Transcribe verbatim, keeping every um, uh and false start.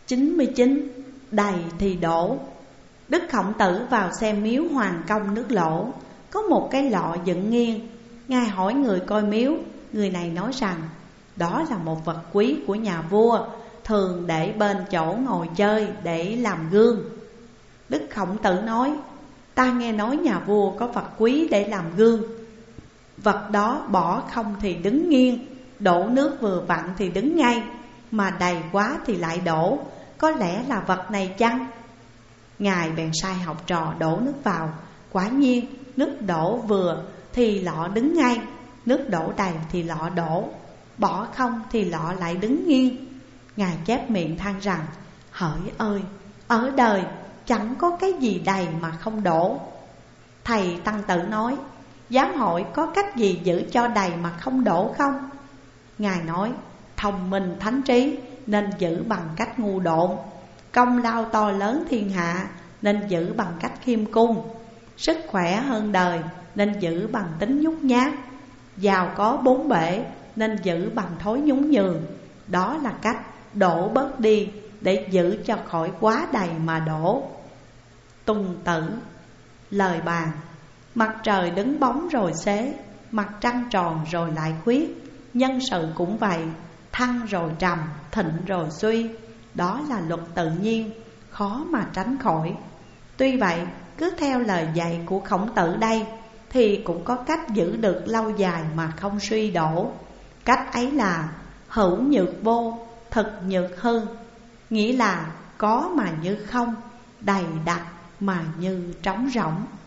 chín mươi chín. Đầy thì đổ. Đức Khổng Tử vào xem miếu Hoàng Công nước Lỗ, có một cái lọ dựng nghiêng. Ngài hỏi người coi miếu, người này nói rằng đó là một vật quý của nhà vua, thường để bên chỗ ngồi chơi để làm gương. Đức Khổng Tử nói, ta nghe nói nhà vua có vật quý để làm gương. Vật đó bỏ không thì đứng nghiêng, đổ nước vừa vặn thì đứng ngay, mà đầy quá thì lại đổ, có lẽ là vật này chăng? Ngài bèn sai học trò đổ nước vào. Quả nhiên nước đổ vừa thì lọ đứng ngay, nước đổ đầy thì lọ đổ, bỏ không thì lọ lại đứng nghiêng. Ngài chép miệng than rằng, hỡi ơi, ở đời chẳng có cái gì đầy mà không đổ. Thầy Tăng Tử nói, giáo hội có cách gì giữ cho đầy mà không đổ không? Ngài nói, thông minh thánh trí nên giữ bằng cách ngu độn, công lao to lớn thiên hạ nên giữ bằng cách khiêm cung, sức khỏe hơn đời nên giữ bằng tính nhút nhát, giàu có bốn bể nên giữ bằng thói nhún nhường. Đó là cách đổ bớt đi để giữ cho khỏi quá đầy mà đổ. Tuần Tử. Lời bàn. Mặt trời đứng bóng rồi xế, mặt trăng tròn rồi lại khuyết. Nhân sự cũng vậy, thăng rồi trầm, thịnh rồi suy. Đó là luật tự nhiên, khó mà tránh khỏi. Tuy vậy, cứ theo lời dạy của Khổng Tử đây thì cũng có cách giữ được lâu dài mà không suy đổ. Cách ấy là hữu nhược vô, thực nhược hư. Nghĩa là có mà như không, đầy đặn mà như trống rỗng.